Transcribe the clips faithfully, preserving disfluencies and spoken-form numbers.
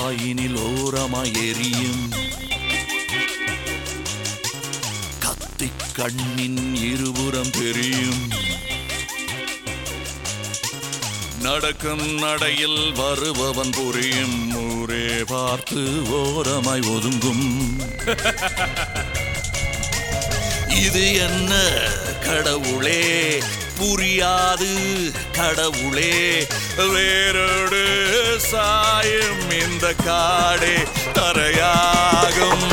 வாயினில் ஓரமாய் எரியும் கத்தி கண்ணின் இருபுறம் தெரியும் நடக்கும் நடையில் வருபவன் புரியும் ஊரே பார்த்து ஓரமாய் ஒதுங்கும் இது என்ன கடவுளே புரியாது கடவுளே வேரோடு சாயும் இந்த காடே தரையாகும்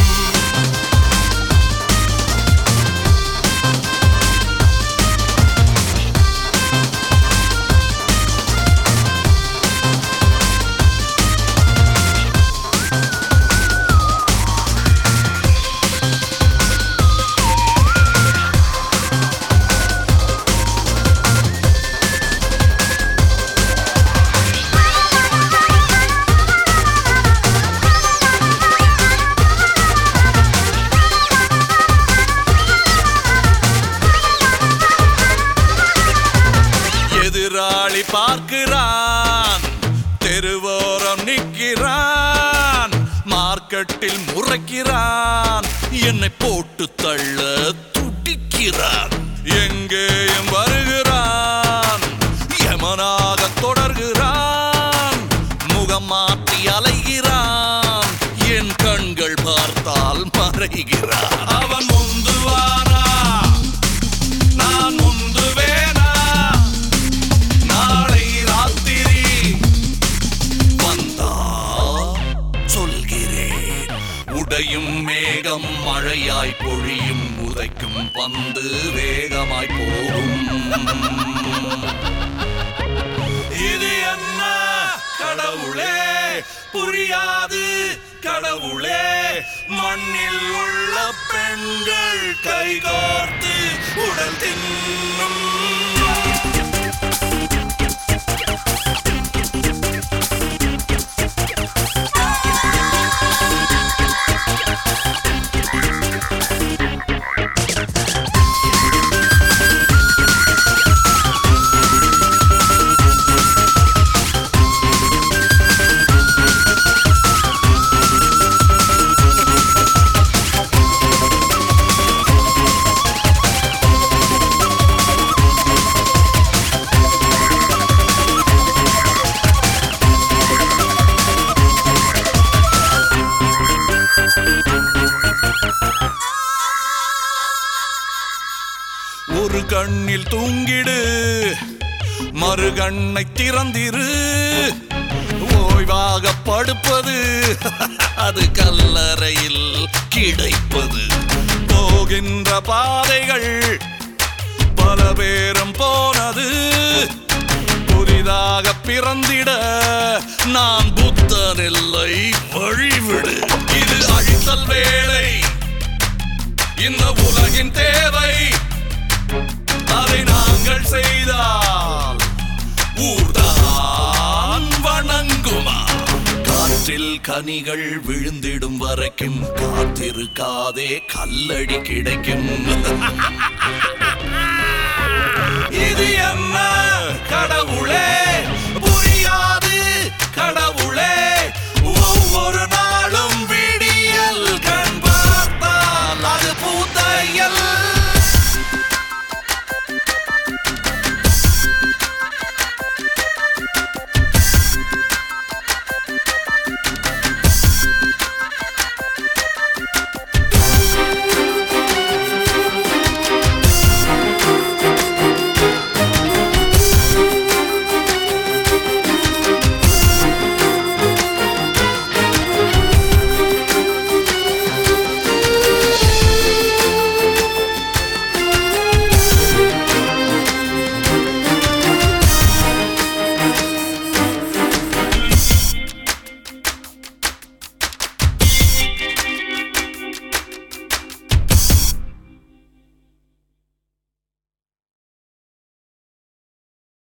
எதிராளி பார்க்கிறான் தெருவோரம் நிற்கிறான் மார்க்கெட்டில் முறைக்கிறான் என்னை போட்டு தள்ள துடிக்கிறான் எங்கேயும் வருகிறான் யமனாக தொடர்கிறான் முகம் மாற்றி அலைகிறான் என் கண்கள் பார்த்தால் மறைகிறான் அவன் முந்துவானா நான் முந்துவேனா உடையும் மேகம் மழையாய் பொழியும் உதைக்கும் பந்து வேகமாய் போகும் இது என்ன கடவுளே புரியாது கடவுளே மண்ணில் உள்ள பெண்கள் கைகோர்த்து உடல் தின்னும் ஒரு கண்ணில் தூங்கிடு மறு கண்ணை திறந்திரு ஓய்வாக படுப்பது அது கல்லறையில் கிடைப்பது போகின்ற பாதைகள் பல பேரும் போனது புதிதாக பிறந்திட நான் புத்தன் இல்லை வழிவிடு இது அழித்தல் வேலை இந்த உலகின் தேவை அதை நாங்கள் செய்தால் ஊர்தான் வணங்குமா காற்றில் கனிகள் விழுந்திடும் வரைக்கும் காத்திருக்காதே கல்லடி கிடைக்கும் இது